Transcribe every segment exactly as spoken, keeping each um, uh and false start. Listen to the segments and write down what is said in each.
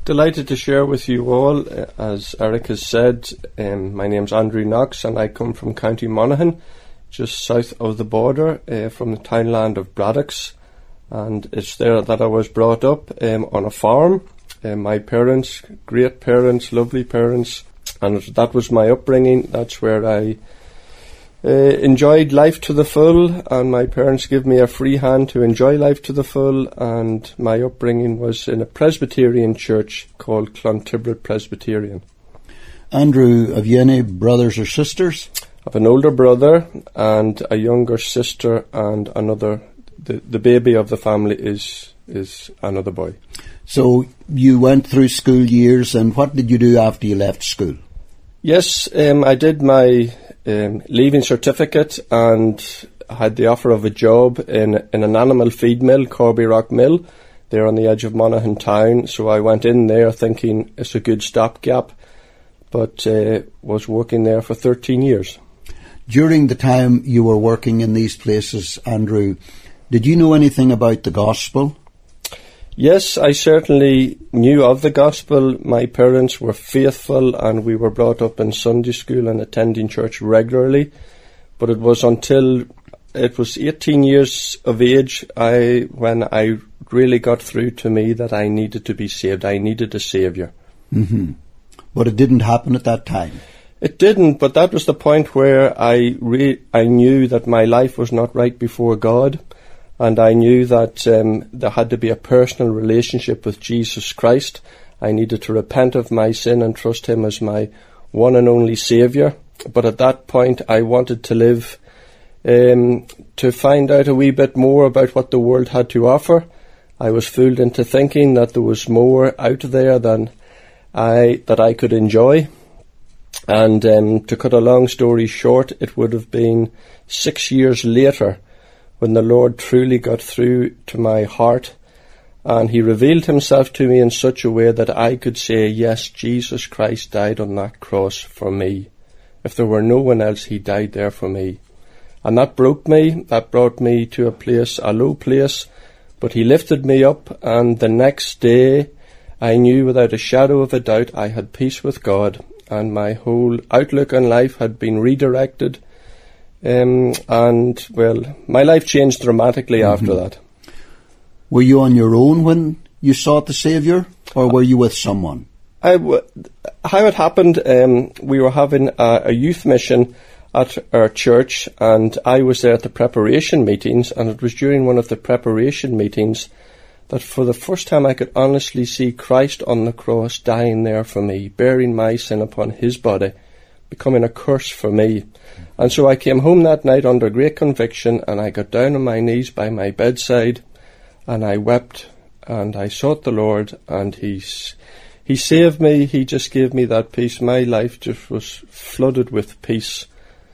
Delighted to share with you all. Uh, as Eric has said, um, my name's Andrew Knox and I come from County Monaghan, just south of the border, uh, from the townland of Braddocks. And it's there that I was brought up um, on a farm. Uh, my parents, great parents, lovely parents, and that was my upbringing. That's where I uh, enjoyed life to the full, and my parents gave me a free hand to enjoy life to the full, and my upbringing was in a Presbyterian church called Clontibret Presbyterian. Andrew, have you any brothers or sisters? I have an older brother and a younger sister, and another, the, the baby of the family is is another boy. So you went through school years, and what did you do after you left school? Yes, um, I did my um, leaving certificate and had the offer of a job in, in an animal feed mill, Corby Rock Mill, there on the edge of Monaghan town. So I went in there thinking it's a good stopgap, but uh, was working there for thirteen years. During the time you were working in these places, Andrew, did you know anything about the gospel? Yes, I certainly knew of the gospel. My parents were faithful and we were brought up in Sunday school and attending church regularly. But it was until it was eighteen years of age I when I really got through to me that I needed to be saved. I needed a saviour. Mm-hmm. But it didn't happen at that time. It didn't, but that was the point where I re- I knew that my life was not right before God. And I knew that um, there had to be a personal relationship with Jesus Christ. I needed to repent of my sin and trust him as my one and only saviour. But at that point I wanted to live um, to find out a wee bit more about what the world had to offer. I was fooled into thinking that there was more out there than I that I could enjoy. And um, to cut a long story short, it would have been six years later when the Lord truly got through to my heart, and he revealed himself to me in such a way that I could say, yes, Jesus Christ died on that cross for me. If there were no one else, he died there for me. And that broke me. That brought me to a place, a low place, but he lifted me up, and the next day I knew without a shadow of a doubt I had peace with God, and my whole outlook on life had been redirected. Um, and, well, my life changed dramatically mm-hmm. after that. Were you on your own when you sought the Saviour, or were you with someone? I w- how it happened, um, we were having a, a youth mission at our church, and I was there at the preparation meetings, and it was during one of the preparation meetings that for the first time I could honestly see Christ on the cross dying there for me, bearing my sin upon his body, becoming a curse for me. And so I came home that night under great conviction, and I got down on my knees by my bedside and I wept and I sought the Lord, and he's, he saved me. He just gave me that peace. My life just was flooded with peace.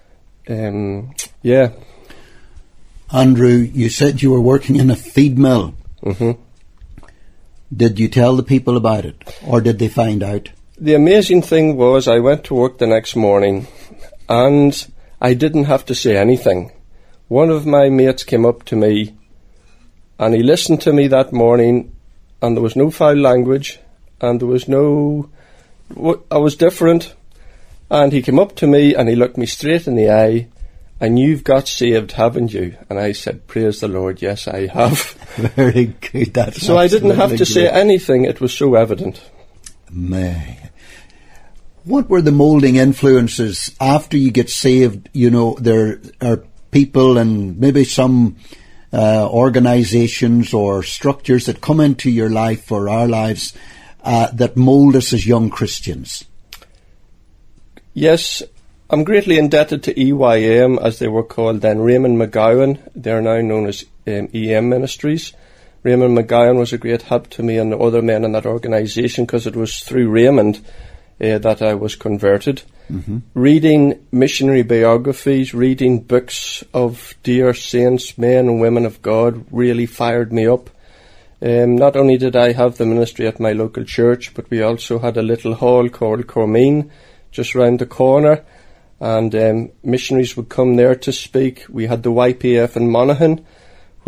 Um, yeah. Andrew, you said you were working in a feed mill. Mm-hmm. Did you tell the people about it, or did they find out? The amazing thing was I went to work the next morning and I didn't have to say anything. One of my mates came up to me and he listened to me that morning, and there was no foul language and there was no... I was different. And he came up to me and he looked me straight in the eye, and you've got saved, haven't you? And I said, praise the Lord, yes, I have. Very good. That's so I didn't have to great. say anything. It was so evident. May. What were the moulding influences after you get saved? You know, there are people and maybe some uh, organisations or structures that come into your life or our lives uh, that mould us as young Christians. Yes, I'm greatly indebted to E Y M, as they were called then, Raymond McGowan. They're now known as um, E M Ministries. Raymond McGowan was a great help to me and the other men in that organisation, because it was through Raymond uh, that I was converted. Mm-hmm. Reading missionary biographies, reading books of dear saints, men and women of God, really fired me up. Um, not only did I have the ministry at my local church, but we also had a little hall called Cormeen just round the corner, and um, missionaries would come there to speak. We had the Y P F in Monaghan,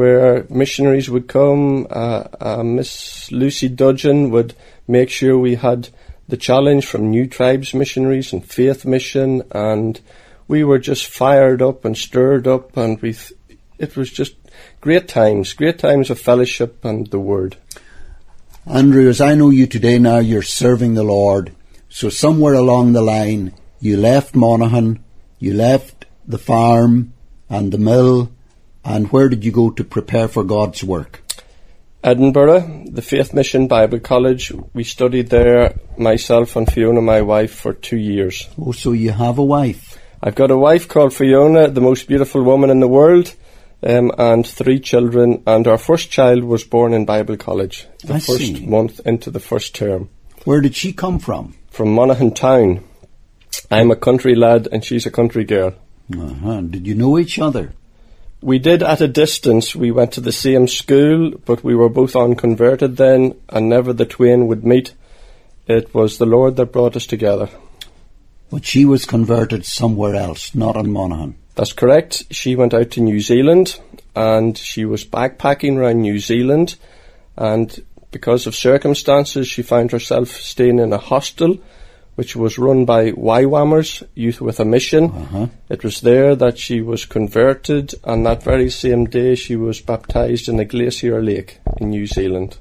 where missionaries would come. Uh, uh, Miss Lucy Dudgeon would make sure we had the challenge from New Tribes missionaries and Faith Mission, and we were just fired up and stirred up, and we th- it was just great times, great times of fellowship and the Word. Andrew, as I know you today now, you're serving the Lord. So somewhere along the line, you left Monaghan, you left the farm and the mill, and where did you go to prepare for God's work? Edinburgh, the Faith Mission Bible College. We studied there, myself and Fiona, my wife, for two years. Oh, so you have a wife. I've got a wife called Fiona, the most beautiful woman in the world, um, and three children, and our first child was born in Bible College, the I first see. month into the first term. Where did she come from? From Monaghan Town. I'm a country lad and she's a country girl. Uh-huh. Did you know each other? We did at a distance. We went to the same school, but we were both unconverted then, and never the twain would meet. It was the Lord that brought us together. But she was converted somewhere else, not in Monaghan. That's correct. She went out to New Zealand, and she was backpacking around New Zealand, and because of circumstances, she found herself staying in a hostel, which was run by Y WAMers, Youth with a Mission. Uh-huh. It was there that she was converted, and that very same day she was baptised in a glacier lake in New Zealand.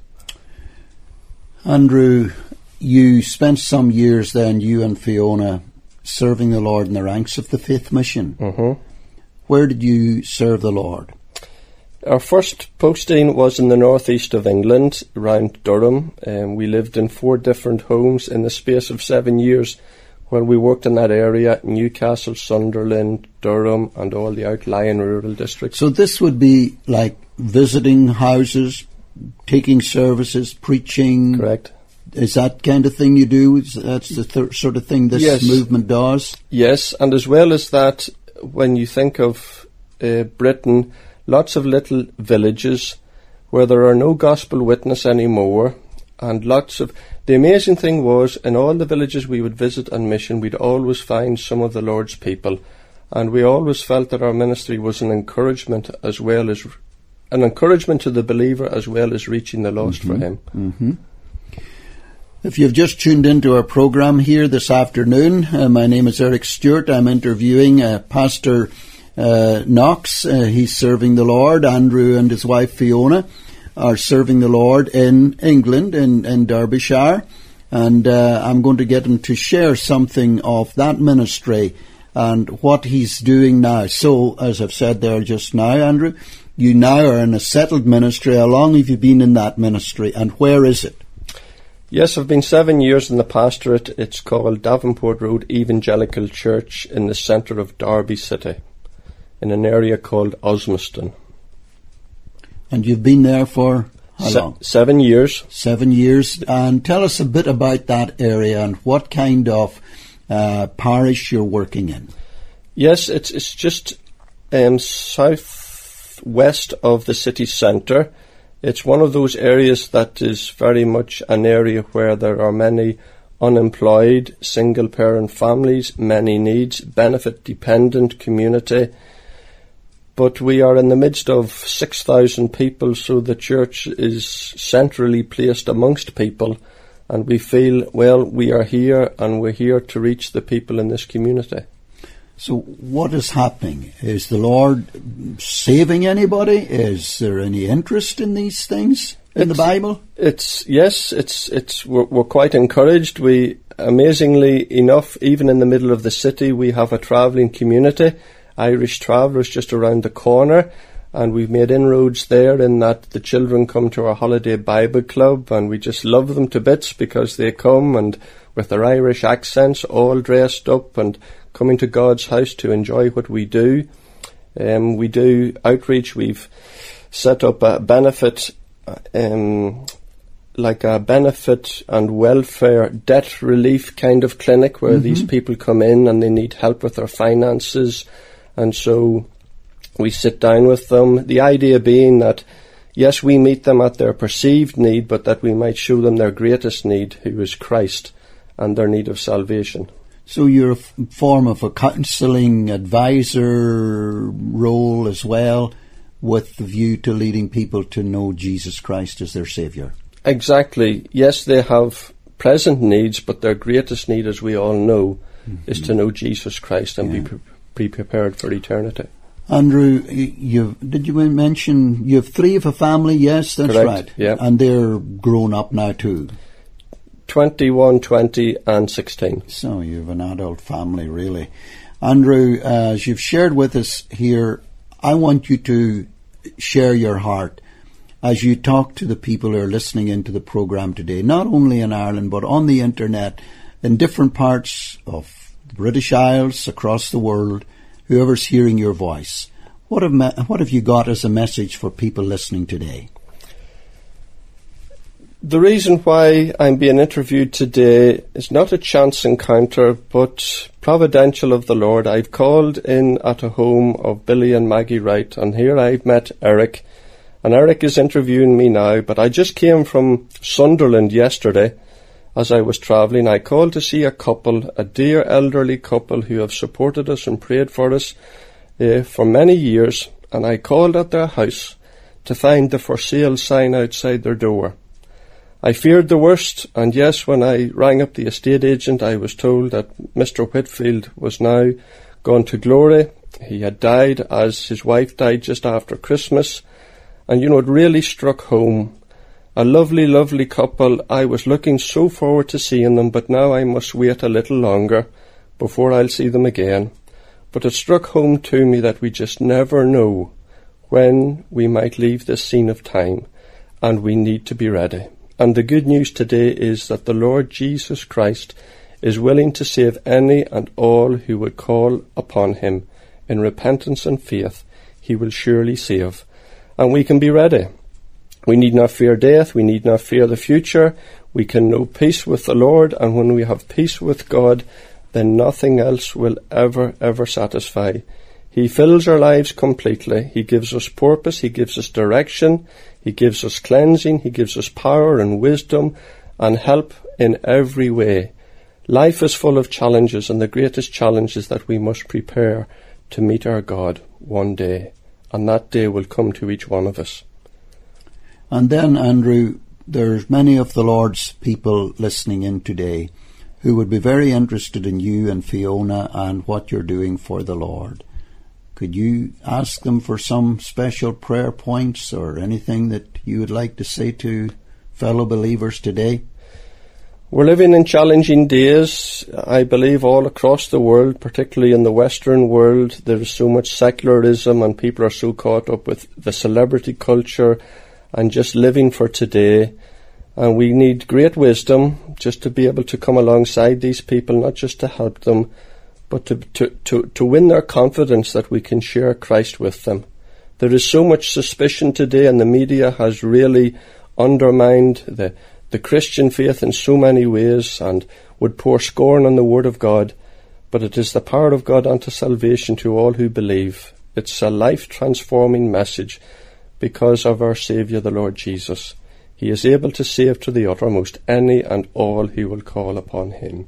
Andrew, you spent some years then, you and Fiona, serving the Lord in the ranks of the Faith Mission. Mm-hmm. Where did you serve the Lord? Our first posting was in the northeast of England, around Durham. Um, we lived in four different homes in the space of seven years while we worked in that area: Newcastle, Sunderland, Durham, and all the outlying rural districts. So this would be like visiting houses, taking services, preaching. Correct. Is that kind of thing you do? Is that's the th- sort of thing this Yes. movement does? Yes, and as well as that, when you think of uh, Britain, lots of little villages where there are no gospel witness anymore, and lots of... The amazing thing was, in all the villages we would visit on mission, we'd always find some of the Lord's people, and we always felt that our ministry was an encouragement as well as... an encouragement to the believer as well as reaching the lost Mm-hmm. for him. Mm-hmm. If you've just tuned into our program here this afternoon, uh, my name is Eric Stewart. I'm interviewing uh, Pastor uh, Knox. Uh, he's serving the Lord. Andrew and his wife Fiona are serving the Lord in England, in, in Derbyshire. And uh, I'm going to get him to share something of that ministry and what he's doing now. So, as I've said there just now, Andrew, you now are in a settled ministry. How long have you been in that ministry, and where is it? Yes, I've been seven years in the pastorate. It's called Davenport Road Evangelical Church in the centre of Derby City, in an area called Osmaston. And you've been there for how Se- long? Seven years. Seven years. And tell us a bit about that area and what kind of uh, parish you're working in. Yes, it's it's just um, south-west of the city centre. It's one of those areas that is very much an area where there are many unemployed, single-parent families, many needs, benefit-dependent community. But we are in the midst of six thousand people, so the church is centrally placed amongst people, and we feel, well, we are here, and we're here to reach the people in this community. So what is happening? Is the Lord saving anybody? Is there any interest in these things in the Bible? It's yes, it's it's we're, we're quite encouraged. We amazingly enough, even in the middle of the city, we have a travelling community, Irish travellers just around the corner, and we've made inroads there in that the children come to our holiday Bible club, and we just love them to bits because they come and with their Irish accents, all dressed up and coming to God's house to enjoy what we do. Um, we do outreach. We've set up a benefit, um, like a benefit and welfare debt relief kind of clinic where mm-hmm. these people come in and they need help with their finances. And so we sit down with them. The idea being that, yes, we meet them at their perceived need, but that we might show them their greatest need, who is Christ, and their need of salvation. So you're a f- form of a counselling advisor role as well, with the view to leading people to know Jesus Christ as their Saviour. Exactly. Yes, they have present needs, but their greatest need, as we all know, mm-hmm. is to know Jesus Christ and yeah. be, pre- be prepared for eternity. Andrew, you did you mention you have three of a family? Yes, that's Correct. right. Yeah. And they're grown up now too. twenty-one, twenty and sixteen. So you have an adult family, really. Andrew, uh, as you've shared with us here, I want you to share your heart as you talk to the people who are listening into the programme today, not only in Ireland but on the internet, in different parts of the British Isles, across the world, whoever's hearing your voice. What have, me- what have you got as a message for people listening today? The reason why I'm being interviewed today is not a chance encounter, but providential of the Lord. I've called in at a home of Billy and Maggie Wright, and here I've met Eric, and Eric is interviewing me now, but I just came from Sunderland yesterday as I was travelling. I called to see a couple, a dear elderly couple who have supported us and prayed for us uh, for many years, and I called at their house to find the for sale sign outside their door. I feared the worst, and yes, when I rang up the estate agent, I was told that Mister Whitfield was now gone to glory. He had died as his wife died just after Christmas, and you know, it really struck home. A lovely, lovely couple. I was looking so forward to seeing them, but now I must wait a little longer before I'll see them again. But it struck home to me that we just never know when we might leave this scene of time, and we need to be ready. And the good news today is that the Lord Jesus Christ is willing to save any and all who would call upon him in repentance and faith. He will surely save. And we can be ready. We need not fear death. We need not fear the future. We can know peace with the Lord. And when we have peace with God, then nothing else will ever, ever satisfy. He fills our lives completely. He gives us purpose. He gives us direction. He gives us cleansing. He gives us power and wisdom and help in every way. Life is full of challenges, and the greatest challenge is that we must prepare to meet our God one day, and that day will come to each one of us. And then, Andrew, there's many of the Lord's people listening in today who would be very interested in you and Fiona and what you're doing for the Lord. Could you ask them for some special prayer points or anything that you would like to say to fellow believers today? We're living in challenging days, I believe, all across the world, particularly in the Western world. There is so much secularism, and people are so caught up with the celebrity culture and just living for today. And we need great wisdom just to be able to come alongside these people, not just to help them, but to, to, to, to win their confidence that we can share Christ with them. There is so much suspicion today, and the media has really undermined the, the Christian faith in so many ways and would pour scorn on the Word of God. But it is the power of God unto salvation to all who believe. It's a life-transforming message because of our Saviour, the Lord Jesus. He is able to save to the uttermost any and all who will call upon him.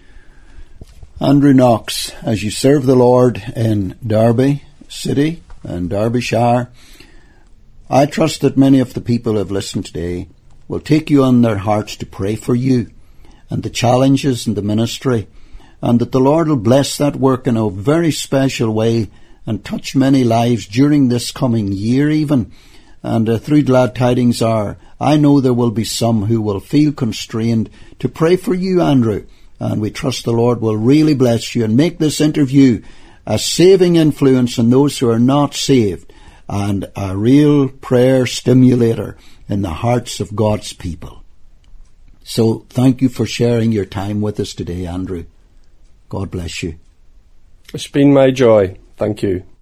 Andrew Knox, as you serve the Lord in Derby City and Derbyshire, I trust that many of the people who have listened today will take you on their hearts to pray for you and the challenges in the ministry, and that the Lord will bless that work in a very special way and touch many lives during this coming year even. And uh, through Glad Tidings Hour, I know there will be some who will feel constrained to pray for you, Andrew. And we trust the Lord will really bless you and make this interview a saving influence in those who are not saved and a real prayer stimulator in the hearts of God's people. So thank you for sharing your time with us today, Andrew. God bless you. It's been my joy. Thank you.